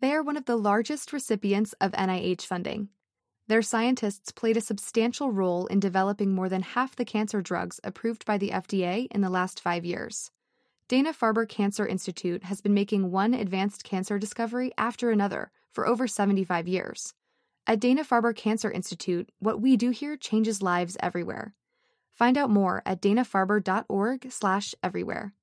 They are one of the largest recipients of NIH funding. Their scientists played a substantial role in developing more than half the cancer drugs approved by the FDA in the last 5 years. Dana-Farber Cancer Institute has been making one advanced cancer discovery after another for over 75 years. At Dana-Farber Cancer Institute, what we do here changes lives everywhere. Find out more at danafarber.org/everywhere.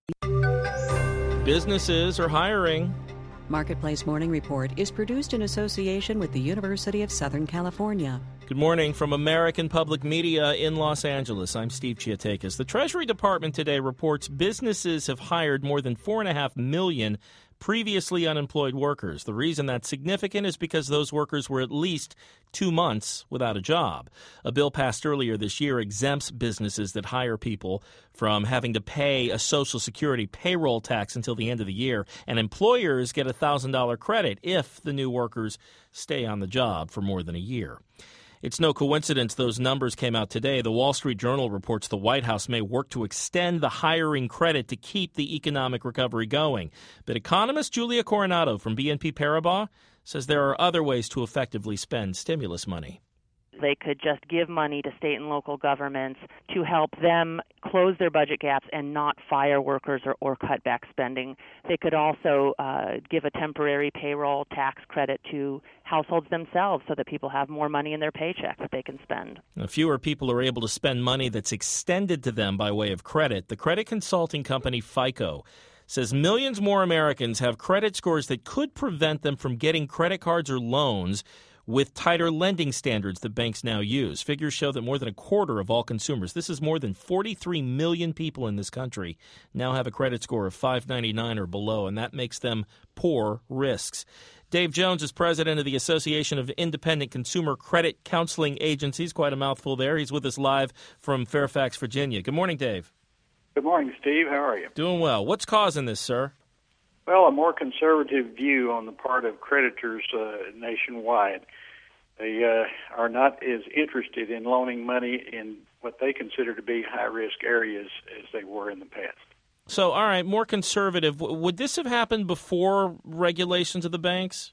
Businesses are hiring. Marketplace Morning Report is produced in association with the University of Southern California. Good morning from American Public Media in Los Angeles. I'm Steve Chiatakis. The Treasury Department today reports businesses have hired more than 4.5 million previously unemployed workers. The reason that's significant is because those workers were at least 2 months without a job. A bill passed earlier this year exempts businesses that hire people from having to pay a Social Security payroll tax until the end of the year, and employers get a $1,000 credit if the new workers stay on the job for more than a year. It's no coincidence those numbers came out today. The Wall Street Journal reports the White House may work to extend the hiring credit to keep the economic recovery going. But economist Julia Coronado from BNP Paribas says there are other ways to effectively spend stimulus money. They could just give money to state and local governments to help them close their budget gaps and not fire workers or cut back spending. They could also give a temporary payroll tax credit to households themselves so that people have more money in their paycheck that they can spend. Now, fewer people are able to spend money that's extended to them by way of credit. The credit consulting company FICO says millions more Americans have credit scores that could prevent them from getting credit cards or loans with tighter lending standards that banks now use. Figures show that more than a quarter of all consumers, this is more than 43 million people in this country, now have a credit score of 599 or below, and that makes them poor risks. Dave Jones is president of the Association of Independent Consumer Credit Counseling Agencies. Quite a mouthful there. He's with us live from Fairfax, Virginia. Good morning, Dave. Good morning, Steve. How are you? Doing well. What's causing this, sir? Well, a more conservative view on the part of creditors nationwide. They are not as interested in loaning money in what they consider to be high-risk areas as they were in the past. So, all right, more conservative. Would this have happened before regulations of the banks?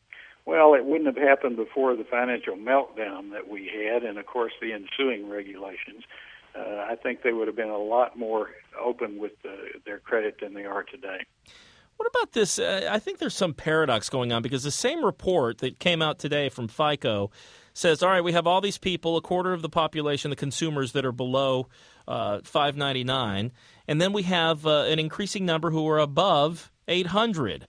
Well, it wouldn't have happened before the financial meltdown that we had and, of course, the ensuing regulations. I think they would have been a lot more open with their credit than they are today. What about this? I think there's some paradox going on because the same report that came out today from FICO says, all right, we have all these people, a quarter of the population, the consumers that are below $599, and then we have an increasing number who are above $800.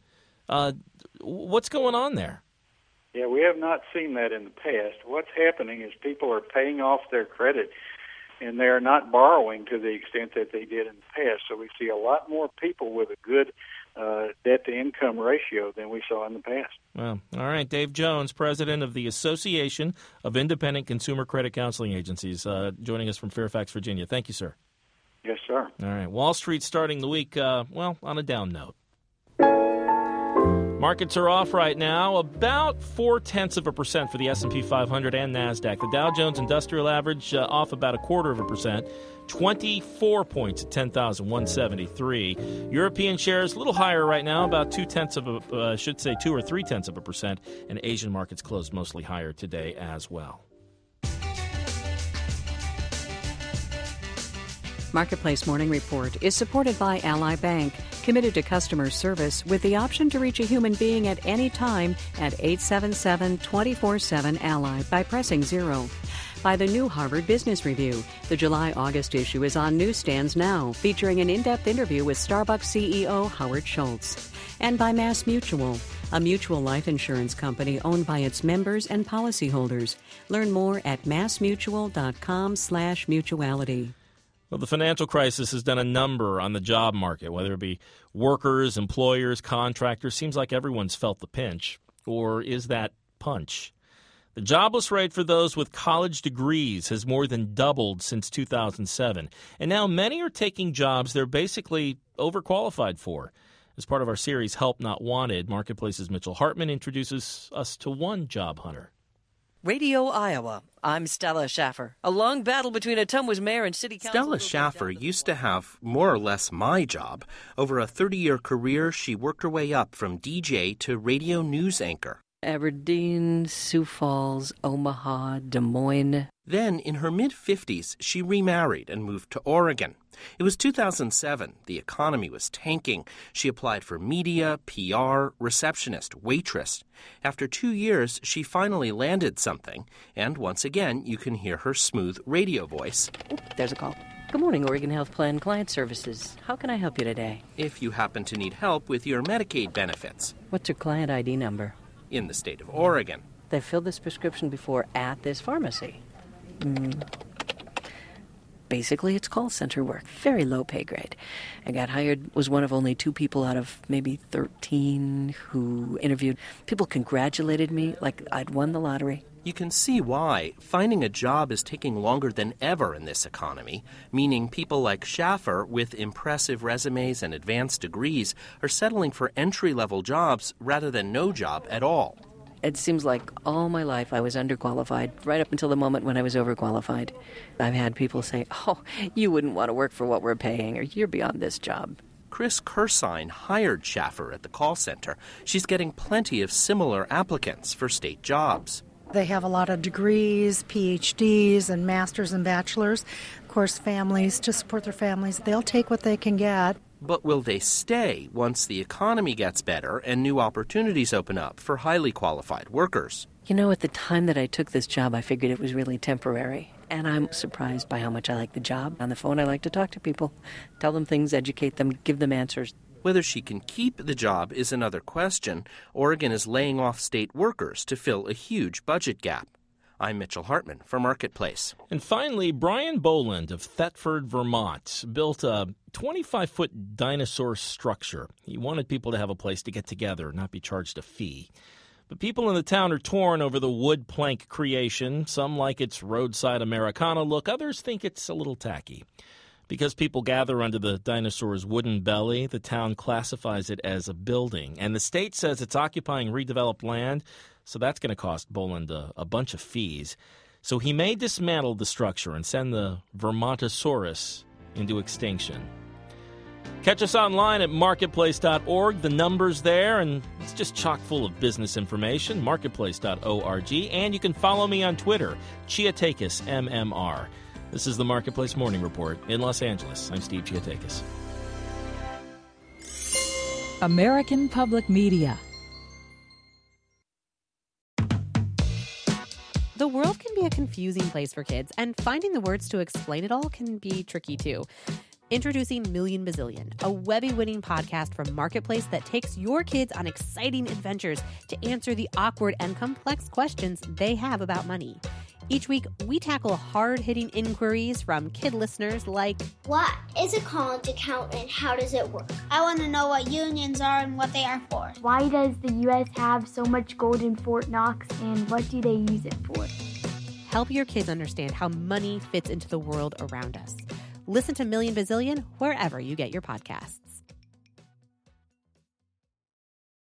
What's going on there? Yeah, we have not seen that in the past. What's happening is people are paying off their credit, and they're not borrowing to the extent that they did in the past. So we see a lot more people with a good debt-to-income ratio than we saw in the past. Well, all right. Dave Jones, president of the Association of Independent Consumer Credit Counseling Agencies, joining us from Fairfax, Virginia. Thank you, sir. Yes, sir. All right. Wall Street starting the week, on a down note. Markets are off right now, about 0.4% for the S&P 500 and NASDAQ. The Dow Jones Industrial Average off about 0.25%, 24 points at 10,173. European shares a little higher right now, about 2 or 3/10%, and Asian markets closed mostly higher today as well. Marketplace Morning Report is supported by Ally Bank, committed to customer service with the option to reach a human being at any time at 877-24-7-ALLY by pressing 0. By the new Harvard Business Review. The July-August issue is on newsstands now, featuring an in-depth interview with Starbucks CEO Howard Schultz. And by Mass Mutual, a mutual life insurance company owned by its members and policyholders. Learn more at massmutual.com/mutuality. Well, the financial crisis has done a number on the job market, whether it be workers, employers, contractors. Seems like everyone's felt the pinch. Or is that punch? The jobless rate for those with college degrees has more than doubled since 2007. And now many are taking jobs they're basically overqualified for. As part of our series, Help Not Wanted, Marketplace's Mitchell Hartman introduces us to one job hunter. Radio Iowa. I'm Stella Schaffer. A long battle between Ottumwa's mayor and city council. Stella Schaffer used to have more or less my job. Over a 30-year career, she worked her way up from DJ to radio news anchor. Aberdeen, Sioux Falls, Omaha, Des Moines. Then, in her mid-50s, she remarried and moved to Oregon. It was 2007. The economy was tanking. She applied for media, PR, receptionist, waitress. After 2 years, she finally landed something. And once again, you can hear her smooth radio voice. Oh, there's a call. Good morning, Oregon Health Plan Client Services. How can I help you today? If you happen to need help with your Medicaid benefits. What's your client ID number? In the state of Oregon. They filled this prescription before at this pharmacy. Basically, it's call center work. Very low pay grade. I got hired, was one of only 2 people out of maybe 13 who interviewed. People congratulated me like I'd won the lottery. You can see why finding a job is taking longer than ever in this economy, meaning people like Schaffer with impressive resumes and advanced degrees are settling for entry-level jobs rather than no job at all. It seems like all my life I was underqualified, right up until the moment when I was overqualified. I've had people say, "Oh, you wouldn't want to work for what we're paying," or "You're beyond this job." Chris Kursine hired Schaffer at the call center. She's getting plenty of similar applicants for state jobs. They have a lot of degrees, PhDs, and masters and bachelors. Of course, families, to support their families, they'll take what they can get. But will they stay once the economy gets better and new opportunities open up for highly qualified workers? You know, at the time that I took this job, I figured it was really temporary. And I'm surprised by how much I like the job. On the phone, I like to talk to people, tell them things, educate them, give them answers. Whether she can keep the job is another question. Oregon is laying off state workers to fill a huge budget gap. I'm Mitchell Hartman for Marketplace. And finally, Brian Boland of Thetford, Vermont, built a 25-foot dinosaur structure. He wanted people to have a place to get together, not be charged a fee. But people in the town are torn over the wood plank creation. Some like its roadside Americana look. Others think it's a little tacky. Because people gather under the dinosaur's wooden belly, the town classifies it as a building. And the state says it's occupying redeveloped land, so that's going to cost Boland a bunch of fees. So he may dismantle the structure and send the Vermontosaurus into extinction. Catch us online at marketplace.org. The number's there, and it's just chock full of business information, marketplace.org. And you can follow me on Twitter, Chiatakis, MMR. This is the Marketplace Morning Report in Los Angeles. I'm Steve Chiatakis. American Public Media. The world can be a confusing place for kids, and finding the words to explain it all can be tricky too. Introducing Million Bazillion, a Webby-winning podcast from Marketplace that takes your kids on exciting adventures to answer the awkward and complex questions they have about money. Each week, we tackle hard-hitting inquiries from kid listeners like, what is a college account and how does it work? I want to know what unions are and what they are for. Why does the U.S. have so much gold in Fort Knox and what do they use it for? Help your kids understand how money fits into the world around us. Listen to Million Bazillion wherever you get your podcasts.